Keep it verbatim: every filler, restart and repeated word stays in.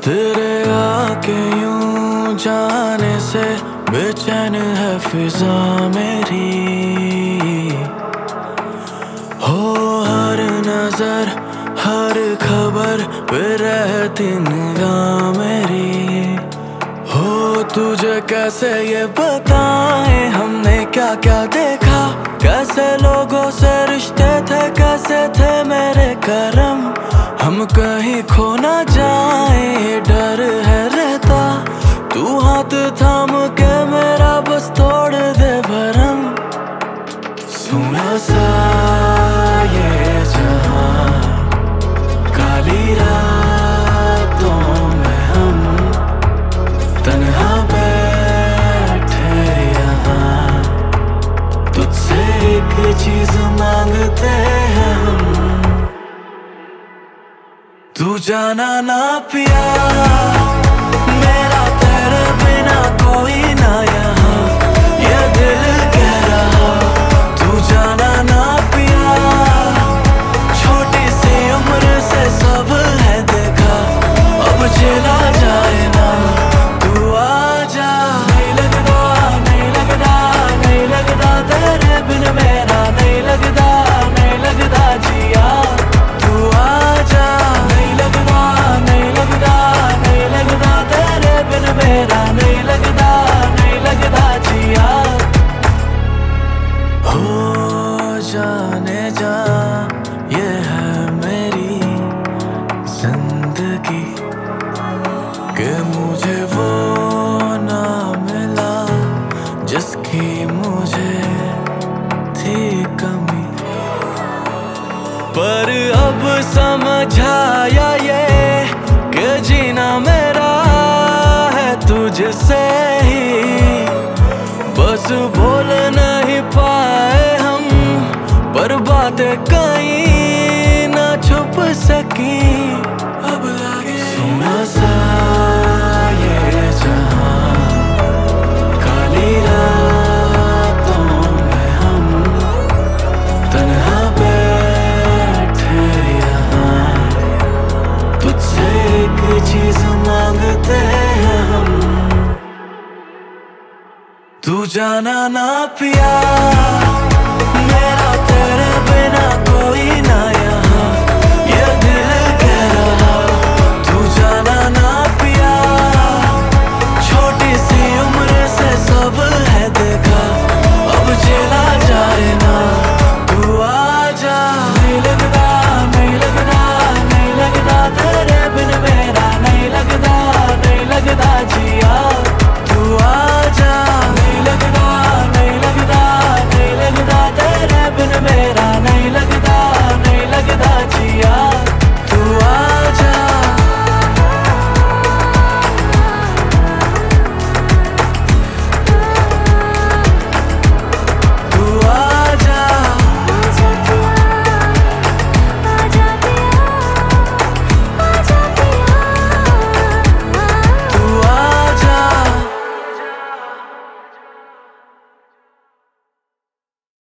तेरे आके यूं जाने से बेचैन है फिजा मेरी। हो हर नजर हर खबर पे रहती निगाह मेरी। हो तुझे कैसे ये बताएं हमने क्या क्या देखा, कैसे लोगों से रिश्ते थे, कैसे थे मेरे करम। हम कहीं खो ना जाए डर है रहता, तू हाथ थाम के मेरा बस तोड़ दे भरम। सुना सा ये जहां काली रातों में हम तन्हा बैठे यहाँ, तुझसे एक चीज मांगते हैं हम, तू जाना ना पिया मेरा तेरे बिना कोई ना यहाँ, ये दिल कह रहा तू जाना ना पिया। छोटी सी उम्र से सब है देखा, अब चला जाए ना तू आजा। नहीं लगता नहीं लगता नहीं लगता तेरे बिन मेरा, नहीं लगता नहीं लगता जिया तू आजा। मेरा नहीं लगता नहीं लगता जिया। हो जाने जा ये है मेरी जिंदगी, कि मुझे वो ना मिला जिसकी मुझे थी कमी। पर अब समझाया ये कि जीना मेरा तुझसे ही, बस बोल नहीं पाए हम पर बातें कहीं ना छुप सकी। अब लगे सुना सा ये जहां काली रातों में हम तन्हा बैठे यहाँ, तुझसे एक चीज मांगते हैं हम, तू जाना ना पिया।